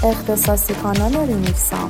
اختصاصی کانال ریمیکسام.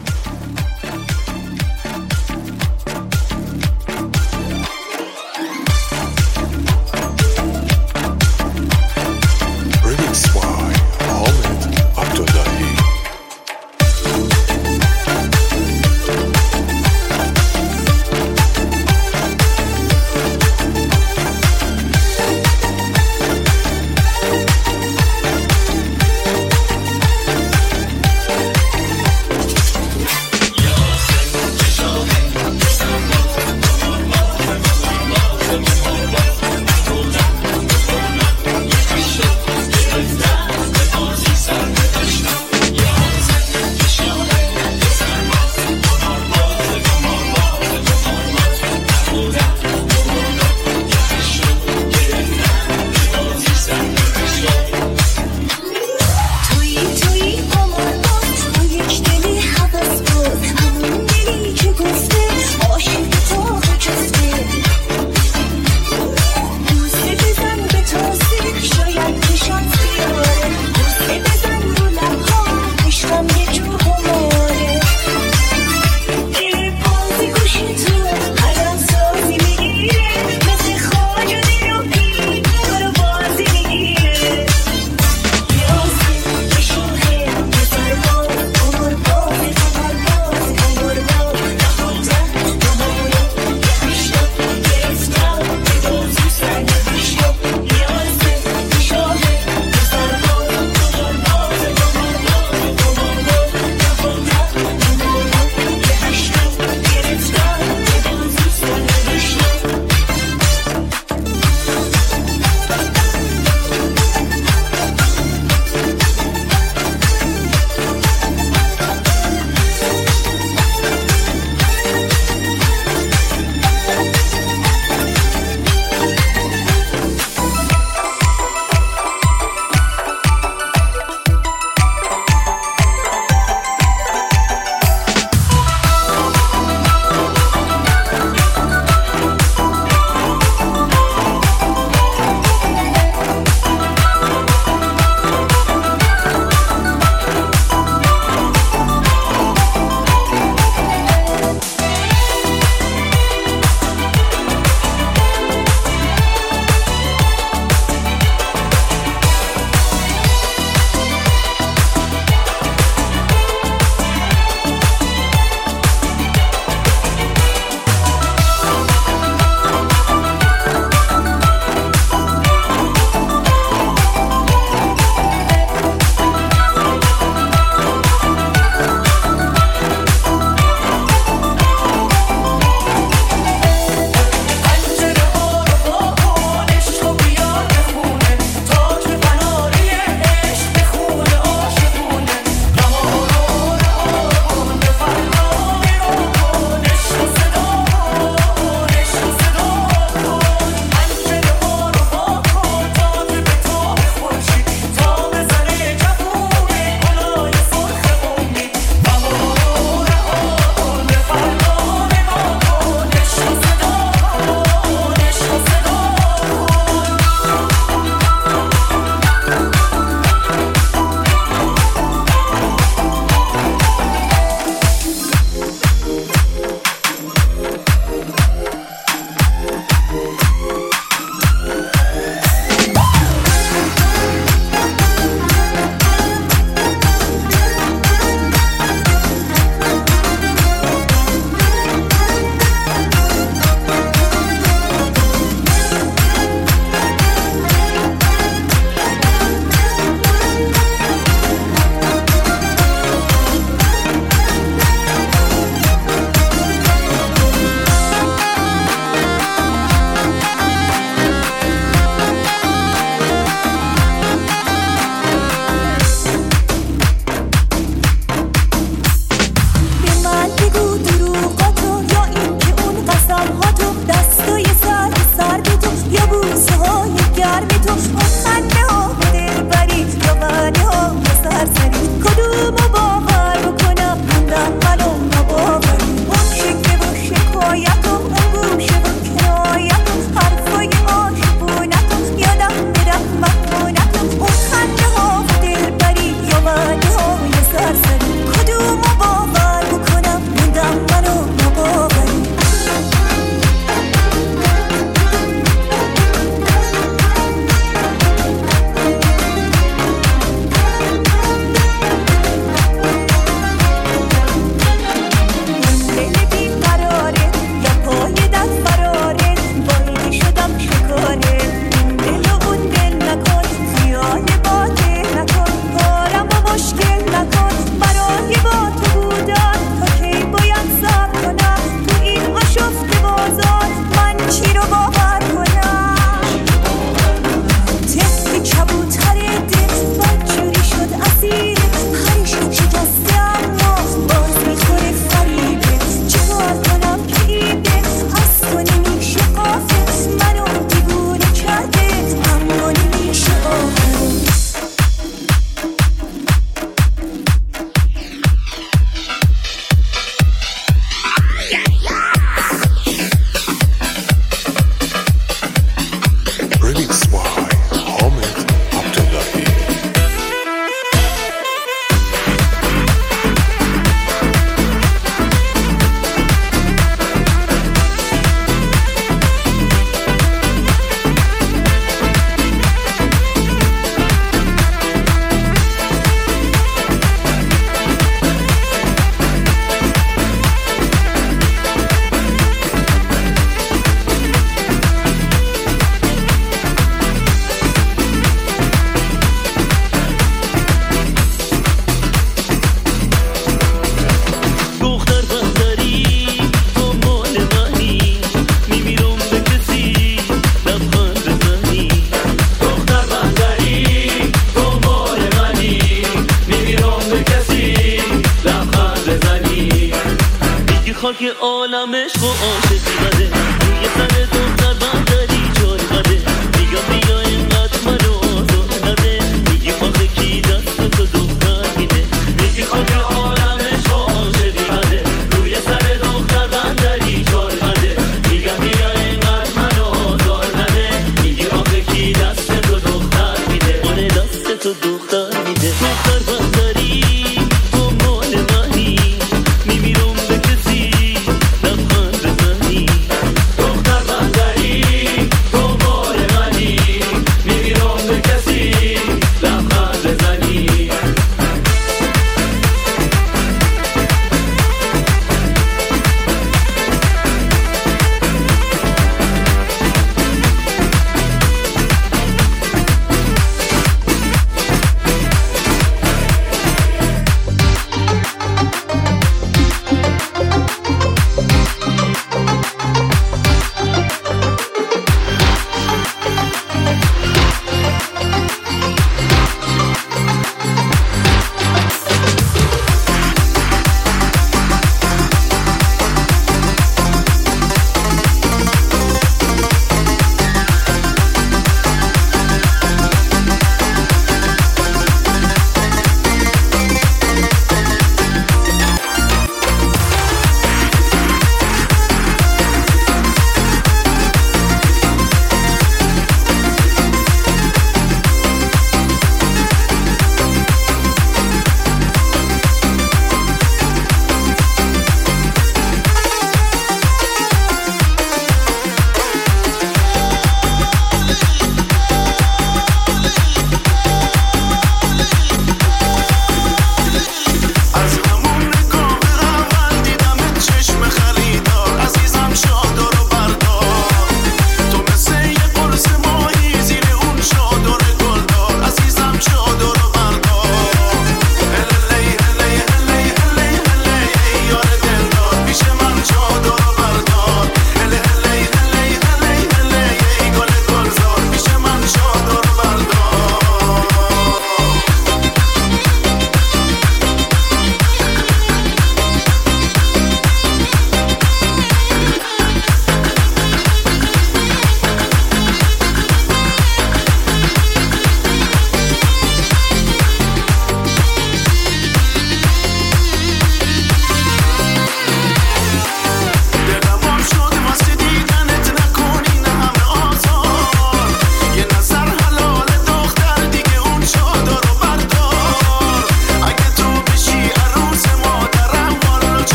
خاک عالمش و عاشقی قده روی سر دختر بندری جای قده میگم بیا اینقدر منو آزار نده میگی آخه کی دست تو دختر میده میگی خاک عالمش و عاشقی قده روی سر دختر بندری جای قده میگم بیا اینقدر منو آزار نده میگی آخه کی دست تو دختر میده آره دست تو دختر میده دختر بندری تو مال منی میمیرم به کسی لبخند بزنی دختر بندری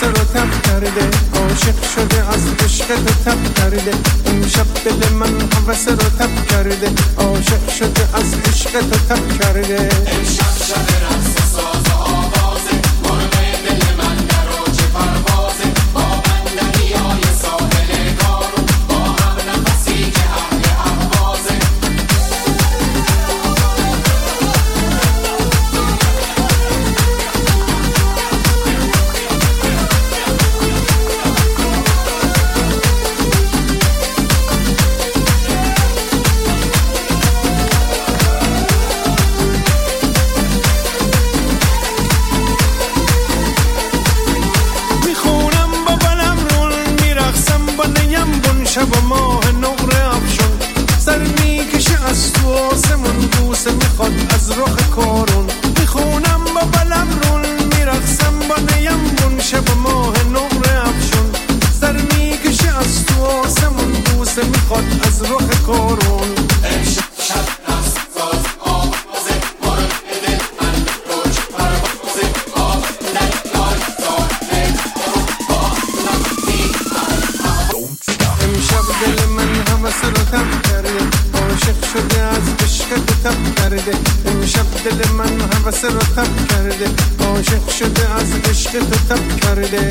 هوس رو تب کرده عاشق شده از عشق تو تب کرده امشب دل من هوس رو تب کرده عاشق شده از عشق تو تب کرده امشب شب رقص و ساز و آوازه مرغ دل من در اوج پروازه با بندریای ساحل کارون با هم نفسی که اهل اهوازه شب و ماه نقره افشون سر میکشه از تو آسمون بوسه میخواد از رخ کارون میخونم با بلم رون میرقصم با نیمبون شب و ماه نقره افشون سر میکشه از تو آسمون بوسه میخواد از رخ کارون امشب شب رقص ساز آوازه مرغ دل من روج پروازه با بندریای ساحل کارون با نفسی امشب دل من هوس رو تب کرده عاشق شده از عشق تو تب کرده امشب دل من هوس رو تب کرده عاشق شده از عشق تو تب کرده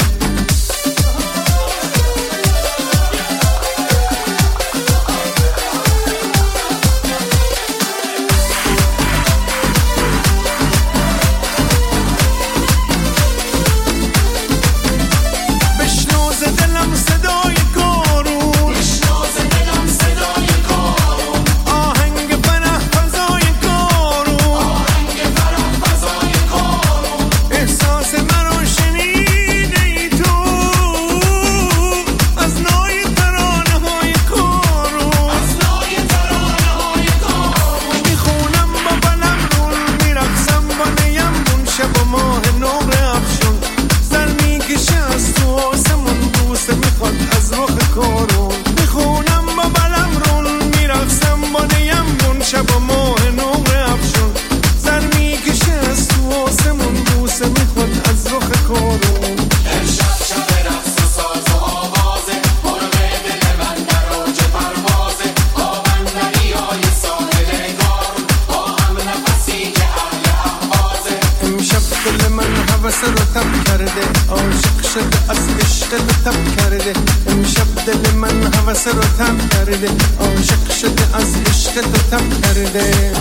هوس رو تب کرده عاشق شده از عشق تو تب کرده امشب دل من هوس رو تب کرده عاشق شده از عشق تو تب کرده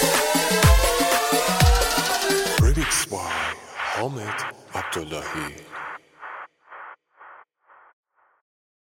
Remix by Ahmed Abdullahi.